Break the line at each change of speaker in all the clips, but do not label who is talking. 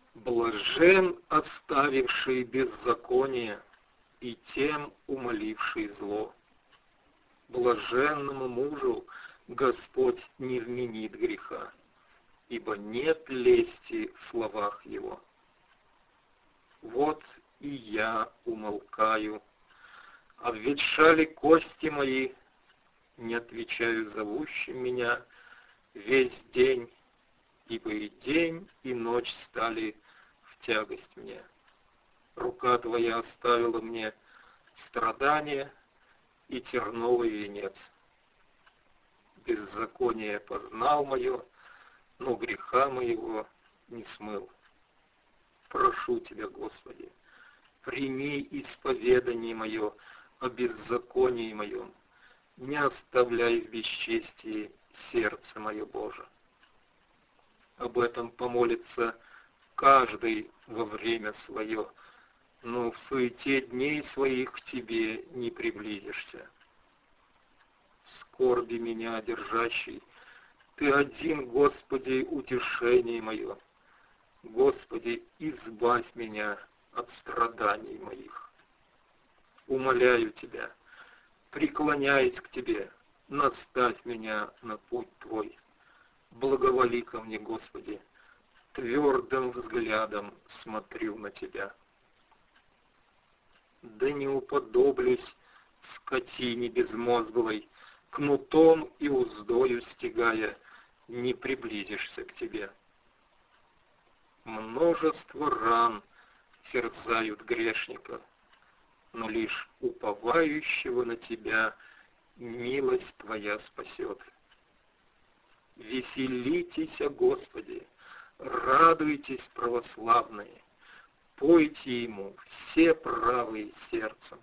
Блажен, оставивший беззаконие и тем умоливший зло. Блаженному мужу Господь не вменит греха, ибо нет лести в словах его. Вот и я умолкаю, обветшали кости мои, не отвечаю зовущим меня весь день, ибо и день, и ночь стали в тягость мне. Рука Твоя оставила мне страдания и терновый венец. Беззаконие познал мое, но греха моего не смыл. Прошу Тебя, Господи, прими исповедание мое о беззаконии моем, не оставляй в бесчестии сердце мое, Боже. Об этом помолится каждый во время свое, но в суете дней своих к Тебе не приблизишься. В скорби меня держащий, Ты один, Господи, утешение мое. Господи, избавь меня от страданий моих. Умоляю Тебя, преклоняясь к Тебе, наставь меня на путь Твой. Благоволи ко мне, Господи, твердым взглядом смотрю на Тебя. Да не уподоблюсь скотине безмозглой, кнутом и уздою стягая, не приблизишься к Тебе. Множество ран терзают грешника, но лишь уповающего на Тебя милость Твоя спасет. Веселитесь, о Господи, радуйтесь, православные, пойте Ему все правые сердцем.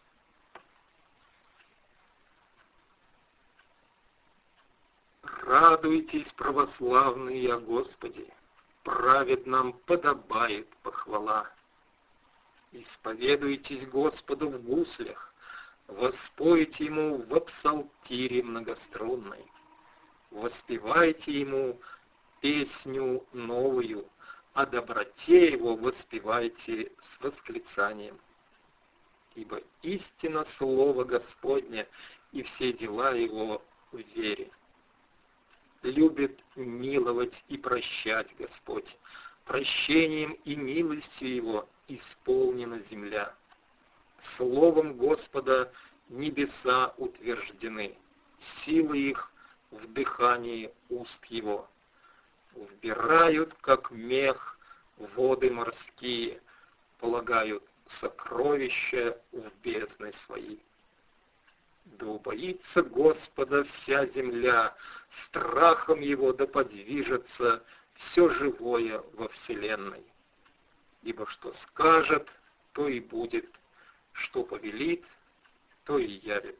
Радуйтесь, православные, о Господи, праведным подобает похвала. Исповедуйтесь Господу в гуслях, воспойте Ему в псалтире многострунной, воспевайте Ему песню новую, о доброте Его воспевайте с восклицанием. Ибо истинно Слово Господне и все дела Его в вере. Любит миловать и прощать Господь. Прощением и милостью Его исполнена земля. Словом Господа небеса утверждены, силы их в дыхании уст Его. Вбирают, как мех, воды морские, полагают сокровища в бездны свои. Да убоится Господа вся земля, страхом Его да подвижется все живое во вселенной. Ибо что скажет, то и будет, что повелит, то и явит.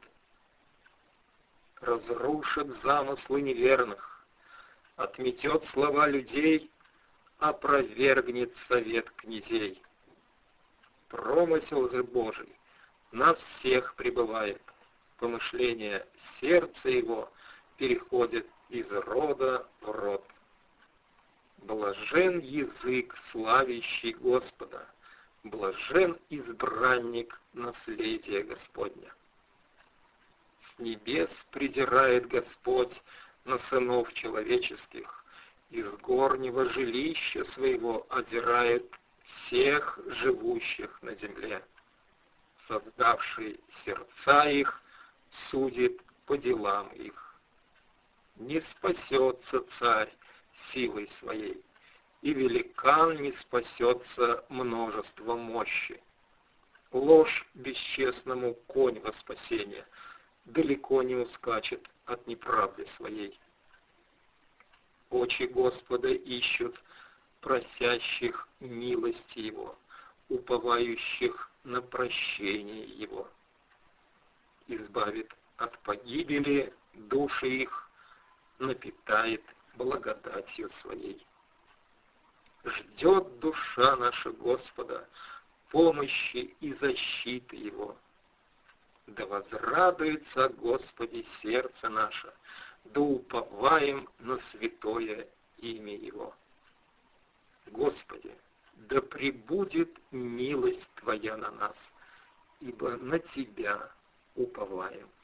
Разрушит замыслы неверных, отметет слова людей, опровергнет совет князей. Промысел же Божий на всех пребывает, помышление сердца его переходит из рода в род. Блажен язык, славящий Господа, блажен избранник наследия Господня. С небес презирает Господь на сынов человеческих, из горнего жилища своего озирает всех живущих на земле. Создавший сердца их судит по делам их. Не спасется царь силой своей, и великан не спасется множеством мощи. Ложь бесчестному конь во спасение, далеко не ускачет от неправды своей. Очи Господа ищут просящих милости Его, уповающих на прощение Его. Избавит от погибели души их, напитает благодатью Своей. Ждет душа наша Господа помощи и защиты Его. Да возрадуется о Господе сердце наше, да уповаем на святое имя Его. Господи, да пребудет милость Твоя на нас, ибо на Тебя уповаем.